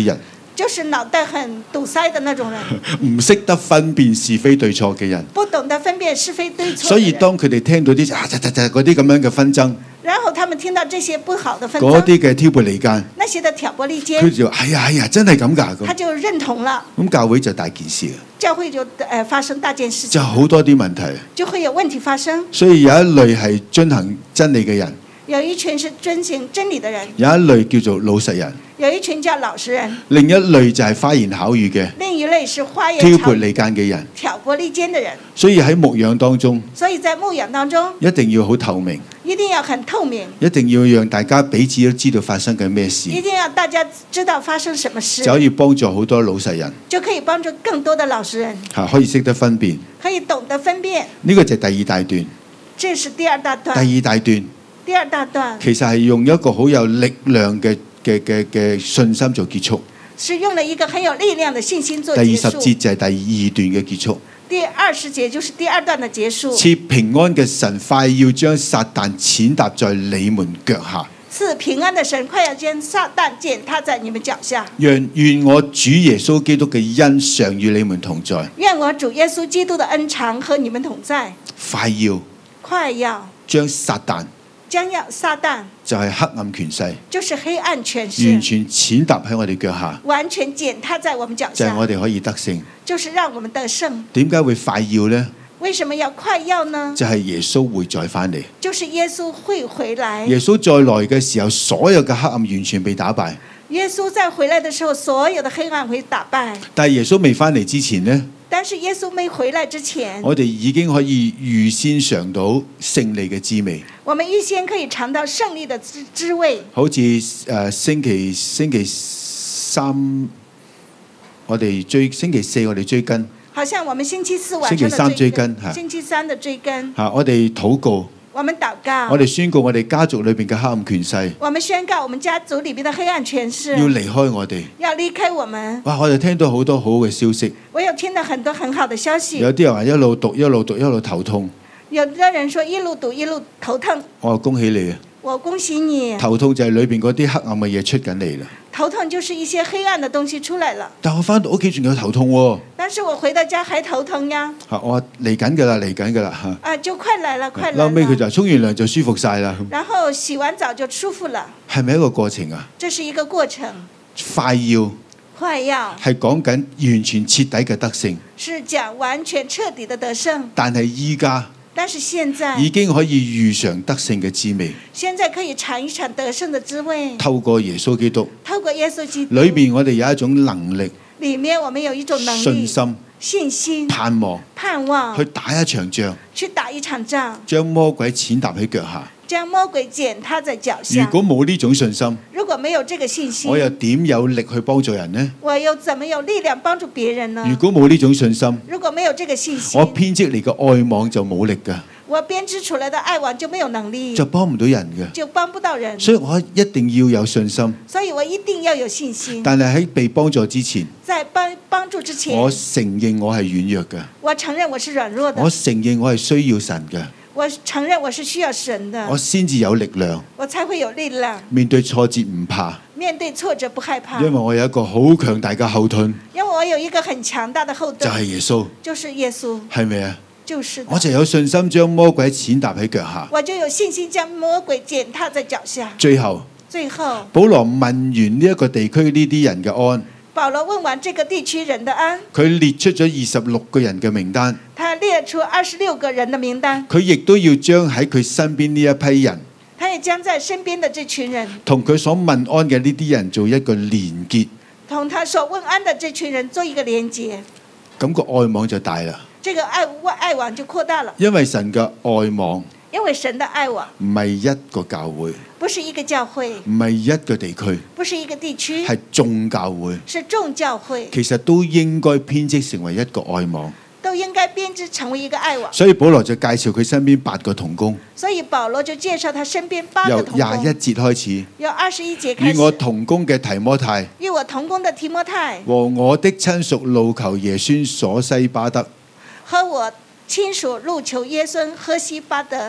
就是腦袋很堵塞的那種人， 唔識得分辨是非對錯嘅人。 不懂得分辨是非對錯的人。 所以當佢哋聽到啲嗰啲咁樣嘅紛爭， 然後他們聽到這些不好的紛爭， 嗰啲嘅挑撥離間， 那些的挑撥離間， 佢就係呀，真係咁㗎咁。 他就認同了， 咁教會就大件事啦， 教會就發生大件事情， 就好多啲問題。 就會有問題發生。 所以有一類係遵行真理嘅人， 有一群是遵行真理的人， 有一類叫做老實人， 有一群叫老實人， 另一類就係花言巧語嘅另一類是花言巧語、 挑撥離間嘅人。 挑撥離間的人。 所以喺牧養當中， 所以在牧養當中， 一定要好透明， 一定要很透明， 一定要讓大家彼此都知道發生緊咩事， 一定要大家知道發生什麼事， 就可以幫助好多老實人就可以幫助更多的老實人， 可以識得分辨。 可以懂得分辨。 呢個就係第二大段。 這是第二大段。 第二大段第二大段其實係用一個好有力量嘅信心做結束。 是用了一個很有力量的信心做第結束。 20節就係第二段嘅結束。 第20節就是第二段的結束。 賜平安嘅神快要將撒旦踐踏在你們腳下。 賜平安的神快要將撒旦踐踏在你們腳下。 願我主耶穌基督嘅恩常與你們同在。 願我主耶穌基督的恩常和你們同在。快要將撒旦就係黑暗權勢， 就是黑暗權勢， 完全踐踏喺我哋腳下， 完全踐踏在我們腳下， 就係我哋可以得勝， 就是讓我們得勝。 點解會快要呢？ 為什麼要快要呢？ 就係耶穌會再返嚟， 就是耶穌會回來。 耶穌再來嘅時候，所有嘅黑暗完全被打敗。 耶穌再回來的時候，所有的黑暗會打敗。 但係耶穌未返嚟之前呢？ 但是耶穌沒回來之前， 我哋已經可以預先嘗到勝利嘅滋味。 我們預先可以嘗到勝利的滋味。 好似星期三，我哋星期四我哋追根。 好像我們星期四晚上的星期三追根， 星期三的追根。 我哋禱告。 我們禱告， 我哋宣告我哋家族裏邊嘅黑暗權勢。 我們宣告我們家族裏面的黑暗權勢要離開我哋， 要離開我們。 哇！我哋聽到好多好嘅消息。 我有聽到很多很好的消息。 有啲人話一路讀一路頭痛。 有的人說一路讀一路頭痛。 我恭喜你啊！ 我恭喜你。頭痛就係裏邊嗰啲黑暗嘅嘢出緊嚟啦。 頭痛就是一些黑暗的東西出來了。 但我翻到屋企仲有頭痛喎。 但是我回到家還頭痛呀。 我話嚟緊㗎啦嚇。 就快來了，快來了。 後尾佢就沖完涼就舒服晒啦。 然後洗完澡就舒服了。 係咪一個過程啊？ 這是一個過程。 快要係講緊完全徹底嘅得勝。 是講完全徹底的得勝。 但係依家。 但是現在已經可以預嘗得勝嘅滋味。 現在可以嘗一嘗得勝的滋味。 透過耶穌基督。 透過耶穌基督。 裏面我哋有一種能力。 裡面我們有一種能力。 信心。 信心。 盼望。去打一場仗。 去打一場仗。 將魔鬼踐踏喺腳下。 將魔鬼踐踏在腳下。 如果冇呢種信心， 如果沒有這個信心， 我又點有力去幫助人呢？ 我又怎麼有力量幫助別人呢？ 如果冇呢種信心， 如果沒有這個信心， 我編織嚟嘅愛網就冇力㗎。 我編織出來的愛網就沒有能力， 就幫唔到人嘅， 就幫不到人。 所以我一定要有信心。 所以我一定要有信心。 但係喺被幫助之前， 在幫助之前， 我承認我係軟弱嘅。 我承認我是軟弱的。 我承認我係需要神嘅。 我承認我是需要神的， 我先至有力量， 我才會有力量。 面對挫折唔怕， 面對挫折不害怕， 因為我有一個好強大嘅後盾。 因為我有一個很強大的後盾， 就係耶穌， 就是耶穌， 係咪啊？ 就是。 我就有信心將魔鬼踐踏喺腳下， 我就有信心將魔鬼踐踏在腳下。 最後，保羅問完呢一個地區呢啲人嘅安。 保羅問完這個地區人的安， 佢列出咗26個人嘅名單。 他列出26個人的名單。 佢亦都要將喺佢身邊呢一批人， 他也將在身邊的這群人， 同佢所問安嘅呢啲人做一個連結， 同他所問安的這群人做一個連結。 咁個愛網就大啦。 這個愛網就擴大了。 因為神嘅愛網， 因為神的愛網唔係一個教會， 不是一個教會， 唔係一個地區， 不是一個地區， 係眾教會， 是眾教會。 其實都應該編織成為一個愛網， 都應該編織成為一個愛網。 所以保羅就介紹佢身邊8個同工。 所以保羅就介紹他身邊8個同工。 由21節開始， 由21節開始。 與我同工嘅提摩太， 與我同工的提摩太， 和我的親屬路求耶孫所西巴德， 和我親屬路求耶孫和西巴德。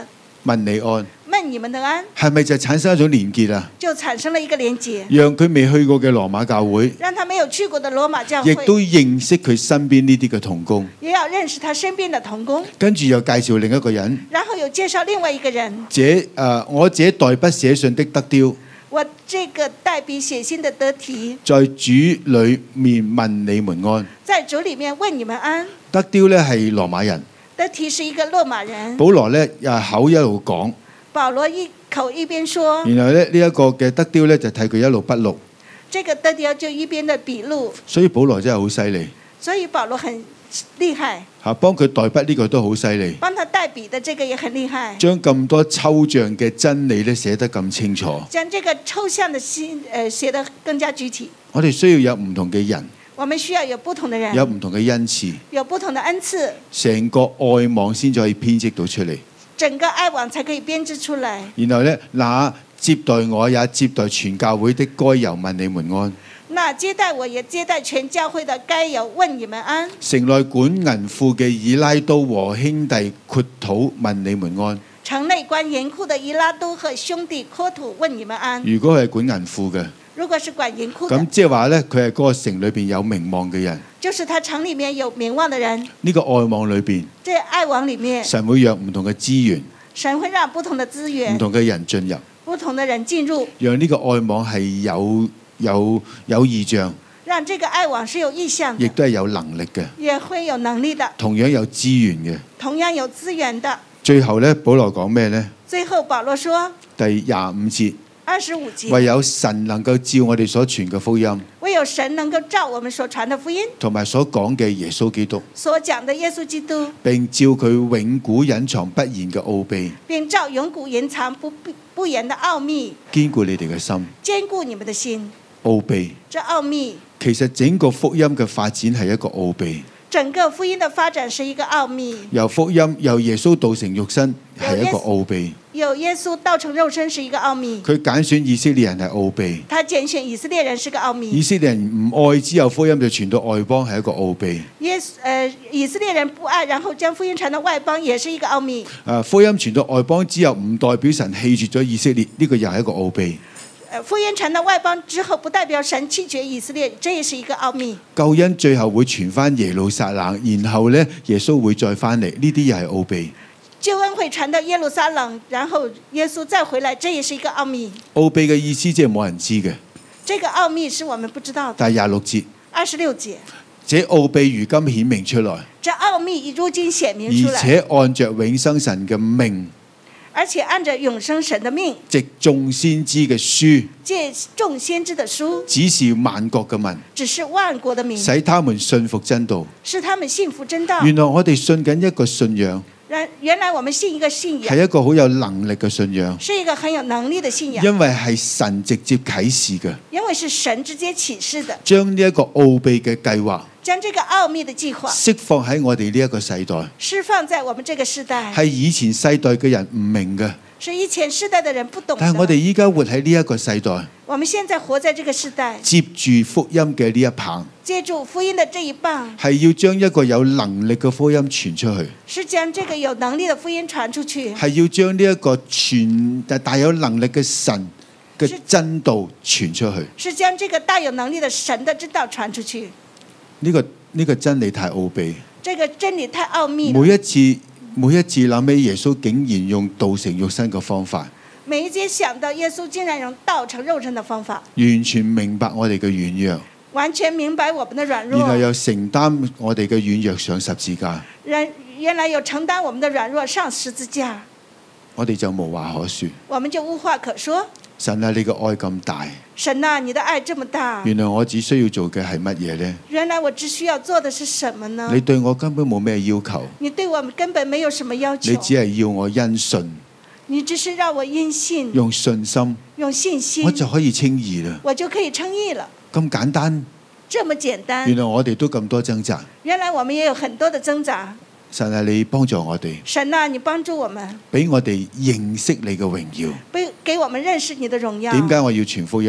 問你安， 問你們的安， 係咪就產生一種連結啊？ 就產生了一個連結， 讓佢未去過嘅羅馬教會， 讓他沒有去過的羅馬教亦都會， 認識佢身邊呢啲嘅同工， 也要認識他身邊的同工， 跟住又介紹另一個人。 然後又介紹另外一個人。 我這代筆寫信的德丟， 我這個代筆寫信的得題， 在主裏面問你們安。 在主裡面問你們安。 德丟呢係羅馬人， 得題是一個羅馬人。 保羅呢口一路講， 保羅一口一邊說， 然後呢一個嘅德丟呢就睇佢一路筆錄， 這個得丟就一邊的筆錄。 所以保羅真係好犀利。 所以保羅很厲害， 幫佢代筆呢個都好犀利， 幫他代筆的這個也很厲害， 將咁多抽象嘅真理咧寫得咁清楚。 將這個抽象的寫得更加具體。 我哋需要有唔同嘅人， 我們需要有不同的人， 有唔同嘅恩賜， 有不同的恩賜， 成個愛網先至可以編織到出嚟。 整個愛網才可以編織出來。 然後呢，那接待我也接待全教會的，該由問你們安。 那接待我也接待全教會的，該由問你們安。 城內管銀庫嘅以拉都和兄弟括土問你們安。 城內管銀庫的以拉都和兄弟括土問你們安。 如果佢係管銀庫嘅， 如果是管銀庫的， 咁即係話呢，佢係嗰個城裏邊有名望嘅人。 就是他城裡面有名望的人。 呢個愛網裏邊， 這愛網裡面， 神會讓唔同嘅資源、 神會讓不同的資源、 唔同嘅人進入， 不同的人進入， 讓呢個愛網係有異象， 讓這個愛網是有意向的， 亦都係有能力嘅， 也會有能力的， 同樣有資源嘅。 同樣有資源的。 最後呢，保羅講咩呢？ 最後保羅說， 第25節， 25節， 唯有神能夠照我哋所傳嘅福音， 唯有神能夠照我們所傳的福音， 同埋所講嘅耶穌基督， 所講的耶穌基督， 並照佢永古隱藏不言嘅奧秘， 並照永古隱藏不言的奧秘， 堅固你哋嘅心。 堅固你們的心。 奧秘， 這奧秘， 其實整個福音嘅發展係一個奧秘。 整個福音的發展是一個奧秘。 由福音由耶穌道成肉身係一個奧秘。 有耶穌道成肉身是一個奧秘。 佢揀選以色列人係奧秘。 他揀選以色列人是個奧秘。 以色列人唔愛之後，福音就傳到外邦係一個奧秘。 以色列人不愛，然後將福音傳到外邦，也是一個奧秘。 福音傳到外邦之後，唔代表神棄絕咗以色列，呢個又係一個奧秘。 福音傳到外邦之後，不代表神棄絕以色列，這也是一個奧秘。 救恩最後會傳翻耶路撒冷，然後呢，耶穌會再翻嚟，呢啲又係奧秘。 救恩會傳到耶路撒冷，然後耶穌再回來，這也是一個奧秘。 奧秘嘅意思即係冇人知嘅。 這個奧秘是我們不知道的。 但係26節 ，26節， 這奧秘如今顯明出來， 這奧秘如今顯明出來， 而且按着永生神嘅命， 而且按着永生神的命， 藉眾先知嘅書， 借眾先知的書， 指示萬國嘅民， 只是萬國的民， 使他們信服真道。 使他們信服真道。 原來我哋信緊一個信仰， 原來我們信一個信仰， 係一個好有能力嘅信仰， 是一個很有能力的信仰， 因為係神直接啟示嘅， 因為是神直接啟示的， 將呢一個奧秘嘅計劃， 將這個奧秘的計劃釋放喺我哋呢一個世代， 釋放在我們這個世代， 係以前世代嘅人唔明嘅， 是以前世代的人不懂的。 但係我哋依家活喺呢一個世代， 我們現在活在這個世代， 接住福音嘅呢一棒， 接住福音的這一棒， 係要將一個有能力嘅福音傳出去， 是將這個有能力的福音傳出去， 係要將呢一個大有能力嘅神嘅真道傳出去， 是將這個大有能力的神的真道傳出去。 呢個真理太奧秘， 這個真理太奧秘了。 每一次諗起耶穌竟然用道成肉身嘅方法， 每一節想到耶穌竟然用道成肉身的方法， 完全明白我哋嘅軟弱， 完全明白我們的軟弱， 然後又承擔我哋嘅軟弱上十字架， 原來有承擔我們的軟弱上十字架， 我哋就無話可說， 我們就無話可說。 神啊，你嘅愛咁大， 神啊，你的愛這麼大， 原來我只需要做嘅係乜嘢呢？ 原來我只需要做的是什麼呢？ 你對我根本冇咩要求， 你對我們根本沒有什麼要求， 你只係要我因信， 你只是讓我因信， 用信心， 用信心， 我就可以稱義啦。 我就可以稱義了， 咁簡單， 這麼簡單。 原來我哋都咁多掙扎， 原來我們也有很多的掙扎。 神啊，你幫助我哋， 神啊，你幫助我們， 俾我哋認識你嘅榮耀。 給我們認識你的榮耀。 點解我要傳福音？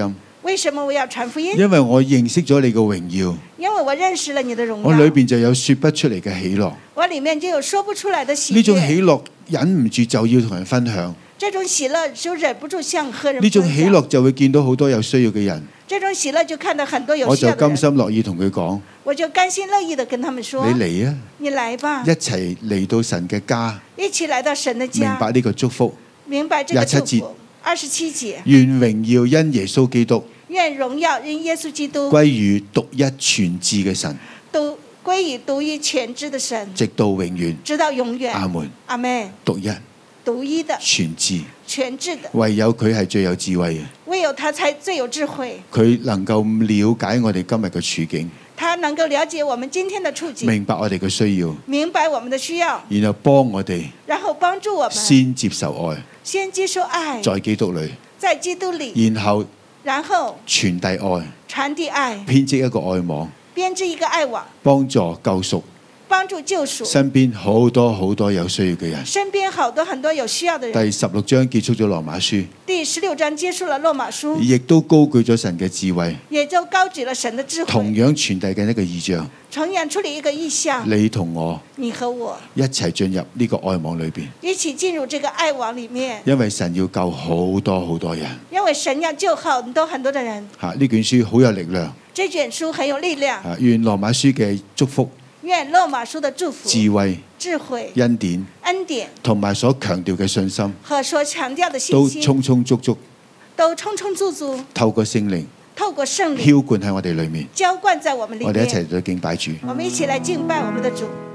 為什麼我要傳福音？ 因為我認識咗你嘅榮耀， 因為我認識了你的榮我裏耀， 邊就有說不出嚟嘅喜樂。 我裡面就有說不出來的喜呢種悅。 喜樂忍唔住就要同人分享， 這種喜樂就忍不住向和人呢種分享。 喜樂就會見到好多有需要嘅人， 這種喜樂就看到很多有我就甘需要的人， 心樂意同佢講： 我就甘心樂意地跟他們說： 你嚟啊， 你來吧一，齊嚟到神嘅家， 一起來到神的家， 明白呢個祝福。 明白這個祝 27 福。27節， 願榮耀因耶穌基督願榮耀因耶穌基督歸於獨一全智嘅神， 都歸於獨一全知的神， 直到永遠。 直到永遠。 阿門。 阿門。 獨一獨一的全智， 全知的， 唯有佢係最有智慧嘅， 唯有他才最有智慧。 佢能夠了解我哋今日嘅處境， 他能夠了解我們今天的處境， 明白我哋嘅需要， 明白我們的需要， 然後幫我哋然後幫助我們先接受愛， 先接受愛， 在基督裏， 在基督裡， 然後然後傳遞愛， 傳遞愛， 編織一個愛網， 編織一個愛網， 幫助救贖幫助救贖身邊好多有需要嘅人。 身邊好多很多有需要的人。 第16章結束咗羅馬書， 第16章結束了羅馬書， 亦都高舉咗神嘅智慧， 也就高舉了神的智同慧， 樣傳遞緊一個異象。 同樣處理一個意象。 你同我你和我一齊進入呢個愛網裏邊， 一起進入這個愛網裡面， 因為神要救好多人。 因為神要救很多的人。 呢卷書好有力量。 這卷書很有力量。 願羅馬書嘅祝福、 願羅馬書的祝福、智慧、 恩典同埋所強調嘅信心和所強調的信都心充充足足， 都充充足足透過聖靈澆灌喺我哋裡面， 我哋一齊嚟敬拜主。 我們一起來敬拜我們的主。